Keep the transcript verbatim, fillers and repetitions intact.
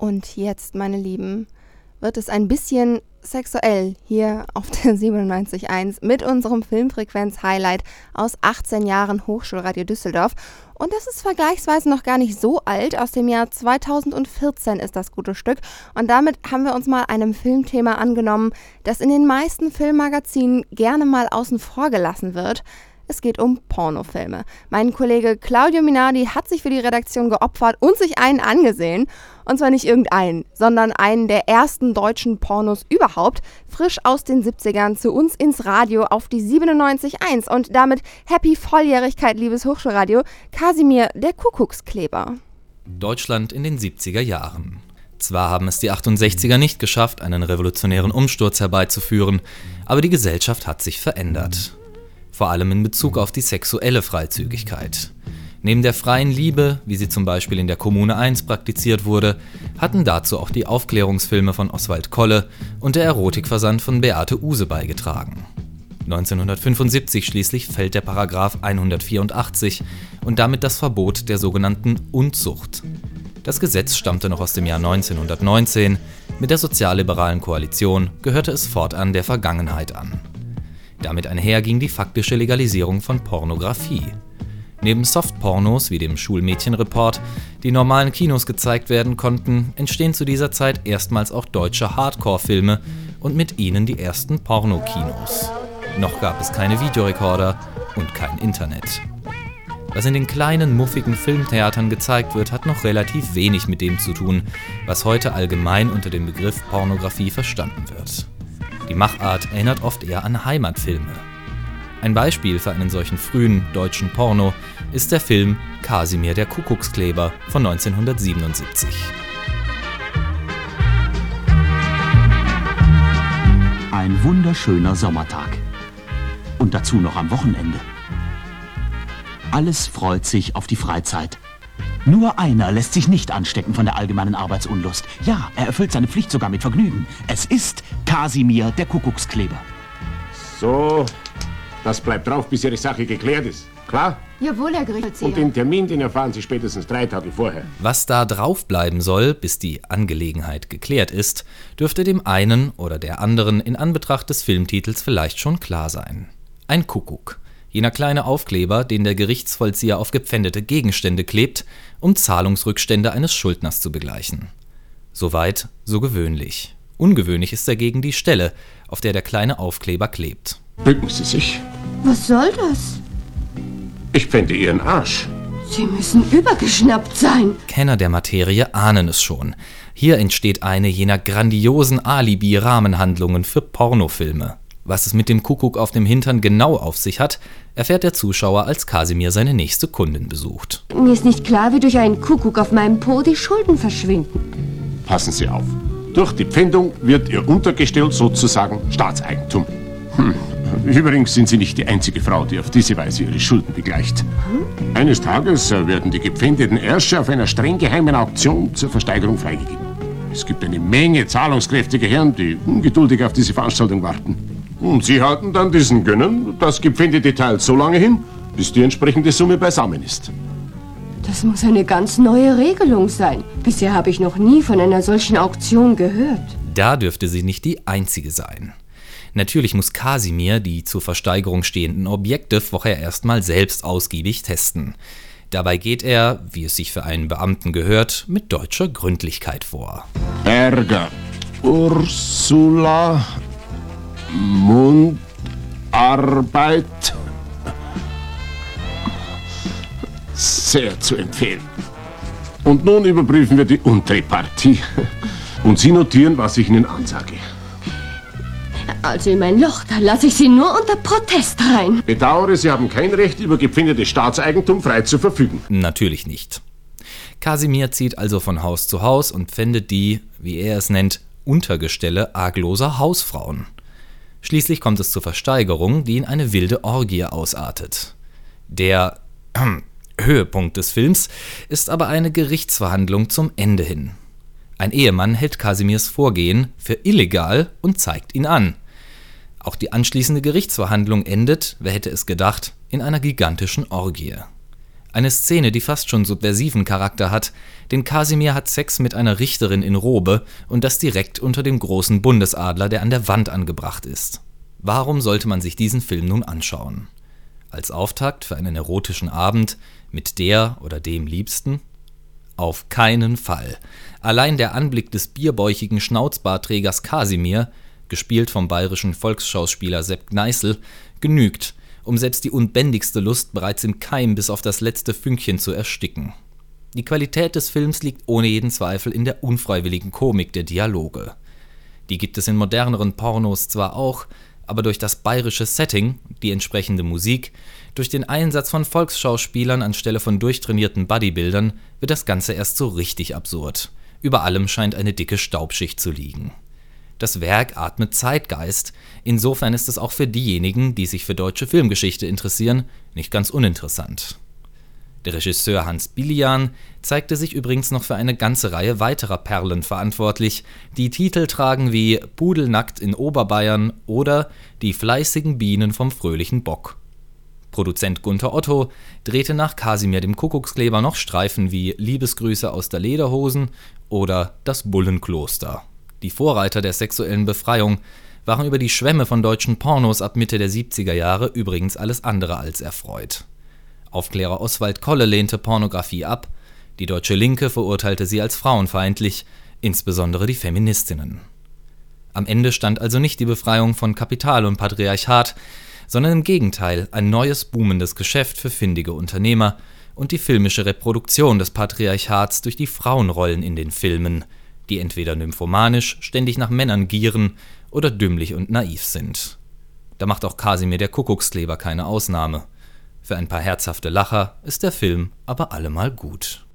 Und jetzt, meine Lieben, wird es ein bisschen sexuell hier auf der siebenundneunzig Komma eins mit unserem Filmfrequenz-Highlight aus achtzehn Jahren Hochschulradio Düsseldorf. Und das ist vergleichsweise noch gar nicht so alt. Aus dem Jahr zweitausendvierzehn ist das gute Stück. Und damit haben wir uns mal einem Filmthema angenommen, das in den meisten Filmmagazinen gerne mal außen vor gelassen wird. Es geht um Pornofilme. Mein Kollege Claudio Minardi hat sich für die Redaktion geopfert und sich einen angesehen. Und zwar nicht irgendeinen, sondern einen der ersten deutschen Pornos überhaupt. Frisch aus den siebzigern zu uns ins Radio auf die siebenundneunzig Komma eins. Und damit Happy Volljährigkeit, liebes Hochschulradio. Kasimir, der Kuckuckskleber. Deutschland in den siebziger Jahren. Zwar haben es die achtundsechziger nicht geschafft, einen revolutionären Umsturz herbeizuführen, aber die Gesellschaft hat sich verändert. Vor allem in Bezug auf die sexuelle Freizügigkeit. Neben der freien Liebe, wie sie zum Beispiel in der Kommune eins praktiziert wurde, hatten dazu auch die Aufklärungsfilme von Oswald Kolle und der Erotikversand von Beate Uhse beigetragen. neunzehnhundertfünfundsiebzig schließlich fällt der Paragraph hundertvierundachtzig und damit das Verbot der sogenannten Unzucht. Das Gesetz stammte noch aus dem Jahr neunzehnhundertneunzehn, mit der sozialliberalen Koalition gehörte es fortan der Vergangenheit an. Damit einher ging die faktische Legalisierung von Pornografie. Neben Softpornos wie dem Schulmädchenreport, die normalen Kinos gezeigt werden konnten, entstehen zu dieser Zeit erstmals auch deutsche Hardcore-Filme und mit ihnen die ersten Pornokinos. Noch gab es keine Videorekorder und kein Internet. Was in den kleinen, muffigen Filmtheatern gezeigt wird, hat noch relativ wenig mit dem zu tun, was heute allgemein unter dem Begriff Pornografie verstanden wird. Die Machart erinnert oft eher an Heimatfilme. Ein Beispiel für einen solchen frühen deutschen Porno ist der Film Kasimir der Kuckuckskleber von neunzehnhundertsiebenundsiebzig. Ein wunderschöner Sommertag. Und dazu noch am Wochenende. Alles freut sich auf die Freizeit. Nur einer lässt sich nicht anstecken von der allgemeinen Arbeitsunlust. Ja, er erfüllt seine Pflicht sogar mit Vergnügen. Es ist Kasimir der Kuckuckskleber. So, das bleibt drauf, bis Ihre Sache geklärt ist. Klar? Jawohl, Herr Gerichtsvollzieher. Und den Termin, den erfahren Sie spätestens drei Tage vorher. Was da drauf bleiben soll, bis die Angelegenheit geklärt ist, dürfte dem einen oder der anderen in Anbetracht des Filmtitels vielleicht schon klar sein. Ein Kuckuck. Jener kleine Aufkleber, den der Gerichtsvollzieher auf gepfändete Gegenstände klebt, um Zahlungsrückstände eines Schuldners zu begleichen. Soweit, so gewöhnlich. Ungewöhnlich ist dagegen die Stelle, auf der der kleine Aufkleber klebt. Bücken Sie sich. Was soll das? Ich pfände Ihren Arsch. Sie müssen übergeschnappt sein. Kenner der Materie ahnen es schon. Hier entsteht eine jener grandiosen Alibi-Rahmenhandlungen für Pornofilme. Was es mit dem Kuckuck auf dem Hintern genau auf sich hat, erfährt der Zuschauer, als Kasimir seine nächste Kundin besucht. Mir ist nicht klar, wie durch einen Kuckuck auf meinem Po die Schulden verschwinden. Passen Sie auf. Durch die Pfändung wird Ihr Untergestell sozusagen Staatseigentum. Hm. Übrigens sind Sie nicht die einzige Frau, die auf diese Weise ihre Schulden begleicht. Hm? Eines Tages werden die gepfändeten Ärsche auf einer streng geheimen Auktion zur Versteigerung freigegeben. Es gibt eine Menge zahlungskräftige Herren, die ungeduldig auf diese Veranstaltung warten. Und Sie halten dann diesen Gönnen das gepfändete Teil so lange hin, bis die entsprechende Summe beisammen ist. Das muss eine ganz neue Regelung sein. Bisher habe ich noch nie von einer solchen Auktion gehört. Da dürfte sie nicht die einzige sein. Natürlich muss Kasimir die zur Versteigerung stehenden Objekte vorher erstmal selbst ausgiebig testen. Dabei geht er, wie es sich für einen Beamten gehört, mit deutscher Gründlichkeit vor. Ärger. Ursula. Mundarbeit. Sehr zu empfehlen. Und nun überprüfen wir die untere Partie. Und Sie notieren, was ich Ihnen ansage. Also in mein Loch, da lasse ich Sie nur unter Protest rein. Bedauere, Sie haben kein Recht, über gepfändetes Staatseigentum frei zu verfügen. Natürlich nicht. Kasimir zieht also von Haus zu Haus und pfändet die, wie er es nennt, Untergestelle argloser Hausfrauen. Schließlich kommt es zur Versteigerung, die in eine wilde Orgie ausartet. Der äh, Höhepunkt des Films ist aber eine Gerichtsverhandlung zum Ende hin. Ein Ehemann hält Kasimirs Vorgehen für illegal und zeigt ihn an. Auch die anschließende Gerichtsverhandlung endet, wer hätte es gedacht, in einer gigantischen Orgie. Eine Szene, die fast schon subversiven Charakter hat, denn Kasimir hat Sex mit einer Richterin in Robe und das direkt unter dem großen Bundesadler, der an der Wand angebracht ist. Warum sollte man sich diesen Film nun anschauen? Als Auftakt für einen erotischen Abend mit der oder dem Liebsten? Auf keinen Fall. Allein der Anblick des bierbäuchigen Schnauzbartträgers Kasimir, gespielt vom bayerischen Volksschauspieler Sepp Gneißl, genügt, um selbst die unbändigste Lust bereits im Keim bis auf das letzte Fünkchen zu ersticken. Die Qualität des Films liegt ohne jeden Zweifel in der unfreiwilligen Komik der Dialoge. Die gibt es in moderneren Pornos zwar auch, aber durch das bayerische Setting, die entsprechende Musik, durch den Einsatz von Volksschauspielern anstelle von durchtrainierten Bodybuildern wird das Ganze erst so richtig absurd. Über allem scheint eine dicke Staubschicht zu liegen. Das Werk atmet Zeitgeist, insofern ist es auch für diejenigen, die sich für deutsche Filmgeschichte interessieren, nicht ganz uninteressant. Der Regisseur Hans Bilian zeigte sich übrigens noch für eine ganze Reihe weiterer Perlen verantwortlich, die Titel tragen wie Pudelnackt in Oberbayern oder Die fleißigen Bienen vom fröhlichen Bock. Produzent Gunter Otto drehte nach Kasimir dem Kuckuckskleber noch Streifen wie Liebesgrüße aus der Lederhosen oder Das Bullenkloster. Die Vorreiter der sexuellen Befreiung waren über die Schwemme von deutschen Pornos ab Mitte der siebziger Jahre übrigens alles andere als erfreut. Aufklärer Oswald Kolle lehnte Pornografie ab, die deutsche Linke verurteilte sie als frauenfeindlich, insbesondere die Feministinnen. Am Ende stand also nicht die Befreiung von Kapital und Patriarchat, sondern im Gegenteil ein neues boomendes Geschäft für findige Unternehmer und die filmische Reproduktion des Patriarchats durch die Frauenrollen in den Filmen, die entweder nymphomanisch, ständig nach Männern gieren oder dümmlich und naiv sind. Da macht auch Kasimir der Kuckuckskleber keine Ausnahme. Für ein paar herzhafte Lacher ist der Film aber allemal gut.